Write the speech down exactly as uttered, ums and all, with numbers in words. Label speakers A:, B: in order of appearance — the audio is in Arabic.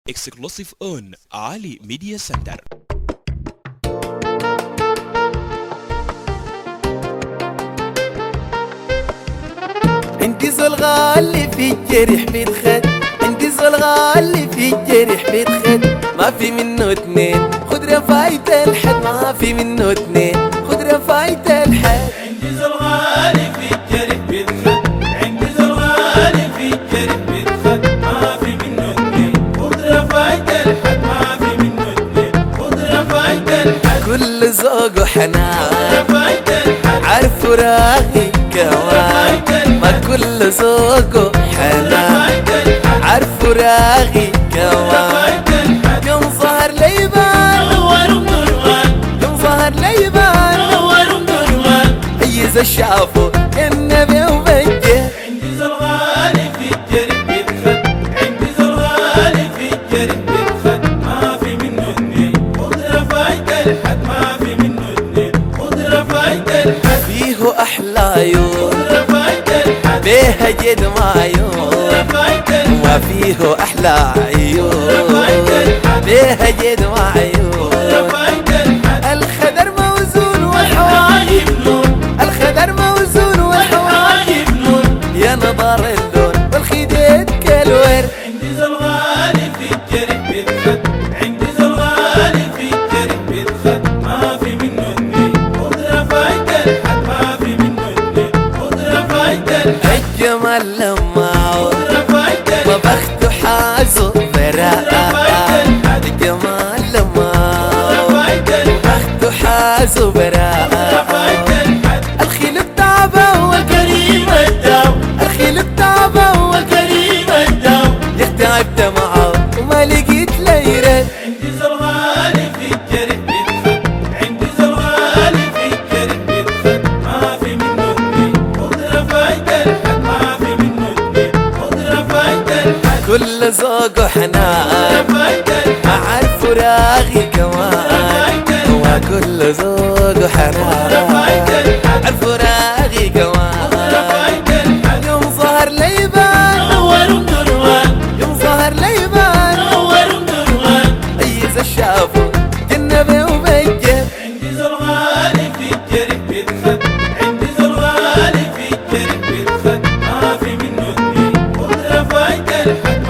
A: Exclusive on Ali Media Center.
B: عندي زلغة اللي في الجرح بيتخد، عندي زلغة اللي في الجرح بيتخد، ما في منه اتنين خد رفاية الحد، ما في منه اتنين خد رفاية الحد.
C: عندي زلغة اللي في الجرح بيتخد، عندي زلغة اللي في الجرح بيتخد، ما في منه اتنين خد رفاية الحد، ما في منه اتنين خد رفاية الحد.
B: كل ذوق وحنان
C: رفاية الحد،
B: عارف راغي كمان، ما كل ذوق وحنان عارف راغي كمان. يوم ظهر ليبان
C: نور ومنوان،
B: يوم ظهر ليبان
C: نور ومنوان،
B: حيز الشافو النبي وبجه.
C: عندي زلغة اللي في الجرح بيتخد، عندي زلغة اللي في الجرح بيتخد، ما في منه اتنين خد رفاية الحد، ما في منه اتنين خد رفاية الحد.
B: فيه أحلى عيون
C: رفاية الحد،
B: بيها جد معيون،
C: رفاية
B: ما فيه أحلى عيون بيها جد معيون.
C: رفاية الحد،
B: الخدر موزون والحواجب
C: نور
B: الخدر موزون والحواجب
C: نور،
B: يا نظر اللون والخديد كالورد.
C: عندي زلغة اللي في الجرح بيتخد، عندي زلغة اللي في الجرح بيتخد، ما في منه اتنين خد رفاية الحد، ما في منه اتنين خد رفاية الحد.
B: الجمال لمعون
C: رفاية
B: وبخته حازو براءة، الجمال لمعون بخته حازو براءة. الخيل بتعبه والكريم الداو، الخيل بتعبه والكريم الداو، يختعبت معه وما لقيت ليرد.
C: عندي زلغة اللي في الجرح بيتخد، عندي زلغة اللي في الجرح بيتخد، ما في منه اتنين خد رفاية الحد، ما في منه اتنين خد رفاية الحد.
B: كل ذوق وحنان
C: رفاية الحد،
B: عارف راغي كمان، وكل ذوق وحنان عارف راغي كمان.
C: رفاية الحد،
B: يوم ظهر ليبان
C: نور ومنوان،
B: يوم ظهر ليبان
C: نور ومنوان،
B: ميز الشافو جنبه وبجه.
C: عندي زلغة اللي في الجرح بيتخد، عندي زلغة اللي في الجرح بيتخد، ما في منه اتنين خد رفاية الحد،